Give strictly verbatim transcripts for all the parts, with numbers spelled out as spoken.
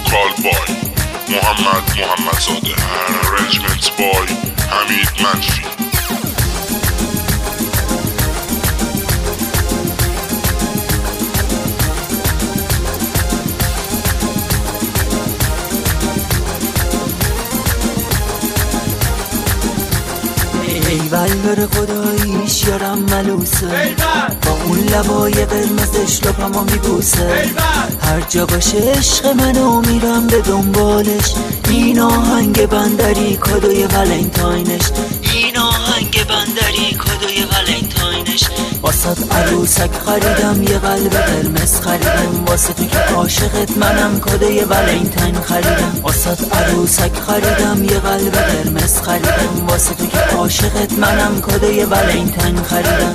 Vocal by محمد محمدزاده. Arrangement by حمید منشی. ایول داره خداییش یارم ملوسه، با اون لبای قرمزش لپمو میبوسه. هر جا باشه عشق منو میرم به دنبالش. این آهنگ بندری کادوی ولنتاینش، این آهنگ بندری کادوی ولنتاینش. واسه عروسک خریدم یه قلب قرمز خریدم، واسه تو که عاشقت منم کادوی ولنتاین خریدم. واسه عروسک خریدم یه قلب قرمز خریدم، واسه تو که عاشقت منم کادوی ولنتاین خریدم.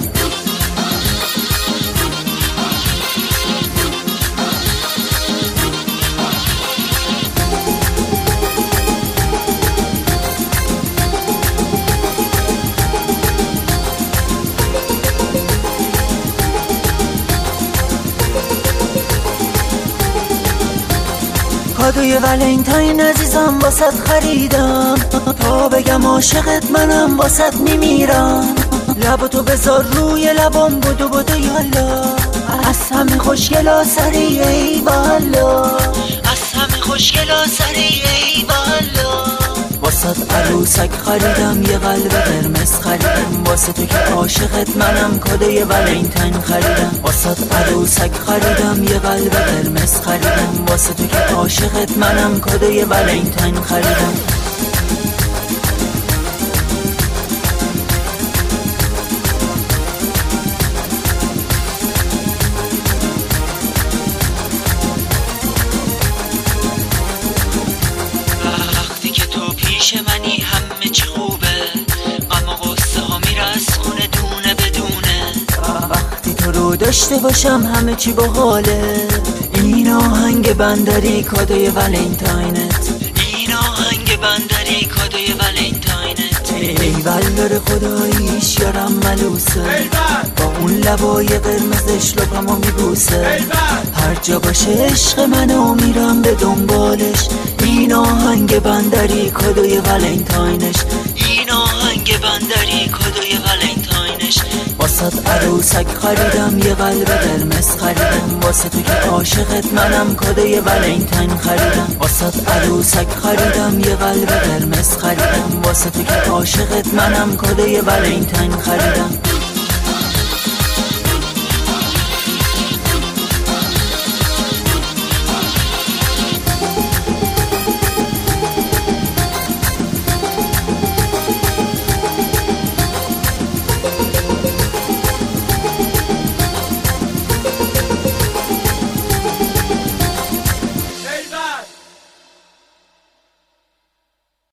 کادوی ولنتاین عزیزم واسط خریدم، تا بگم عاشقت منم واسط میمیرم. لباتو بذار روی لبام بودو بودو یالا، از همه خوشگلا سری ای والا، از همه خوشگلا سری ای والا. واسط عروسک خریدم یه قلب قرمز خریدم، واسه تو که عاشقت منم کادوی ولنتاین خریدم. واسط عروسک خریدم یه قلب قرمز خریدم، واسه تو که عاشقت منم کادوی ولنتاین خریدم. پیش منی همه چی خوبه، غم و غصه ها میره از خونه دونه بدونه. وقتی تو رو داشته باشم همه چی باحاله. این آهنگ بندری کادوی ولنتاینت، این آهنگ بندری کادوی ولنتاینت. ایول داره خداییش یارم ملوسه، با اون لبای قرمزش لپمو میبوسه. هر جا باشه عشق منو میرم به دنبالش. این آهنگ بندری کادوی ولنتاینش، این آهنگ بندری کادوی ولنتاینش. واسه عروسک خریدم یه قلب قرمز خریدم، واسه تو که عاشقت منم کادوی ولنتاین خریدم. واسه عروسک خریدم یه قلب قرمز خریدم، واسه تو که عاشقت منم کادوی ولنتاین خریدم.